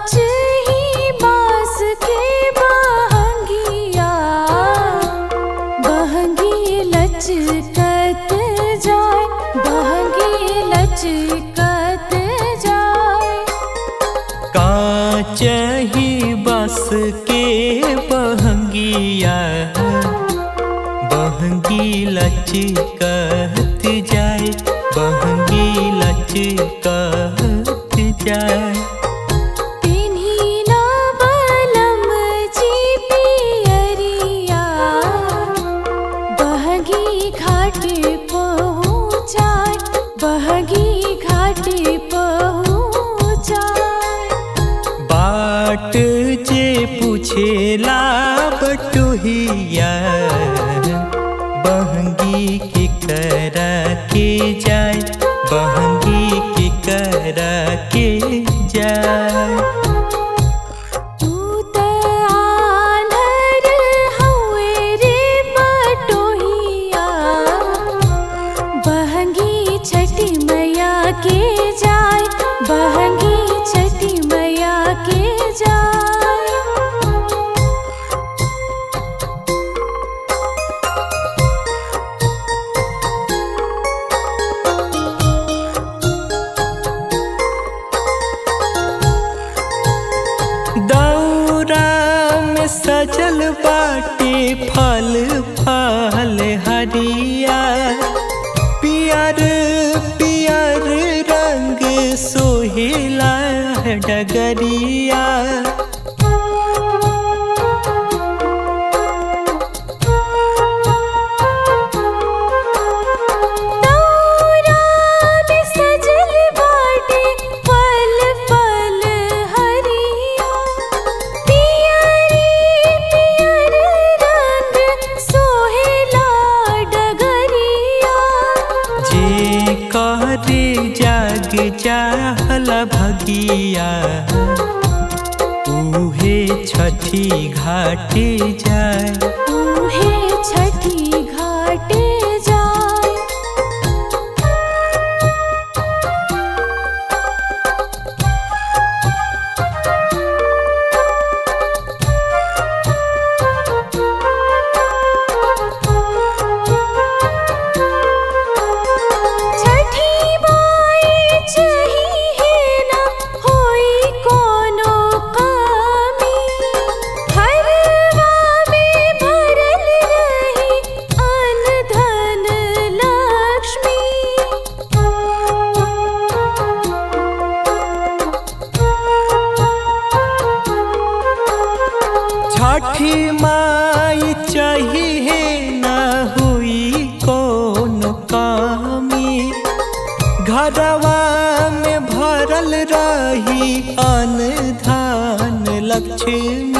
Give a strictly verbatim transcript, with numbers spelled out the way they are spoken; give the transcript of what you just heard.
ही बांस के बहंगिया, बहंगी लचकत जाए, बहंगी लचकत जाए। कांच ही बांस के बहंगिया, बहंगी लचकत जाए, बहंगी लचकत जाए। पिन्हिला बलम जी पियरिया, बहंगी घाट पहुँचाए, बहंगी घाट पहुँचाए। बाट जे पूछेला बटोहिया, बहंगी के करा के जाए, बहंगी के करा के जाए। तू त आन्हर हउए रे बटोहिया, बहंगी छठी मैया के जाए, बहंगी छठी मैया के जाए। दौरा में सजल बाटे फल फल हरिया, पियर पियर रंग सोहेला डगरिया। दौरा में सजल बाटे फल फल हरिया, पियरी पियर रंग सोहेला डगरिया। जे करे जाग जाहला भगिया, उहे छठी घाटे जाए, उहे छठी घाटे जाए। छठी माई चाहिए ना होई कोनो कमी, हरवा में भरल रही अन्न धन लक्ष्मी। छठी माई चाहिए ना हुई कोनो कमी, घरवा में भरल रही अन्न धन लक्ष्मी।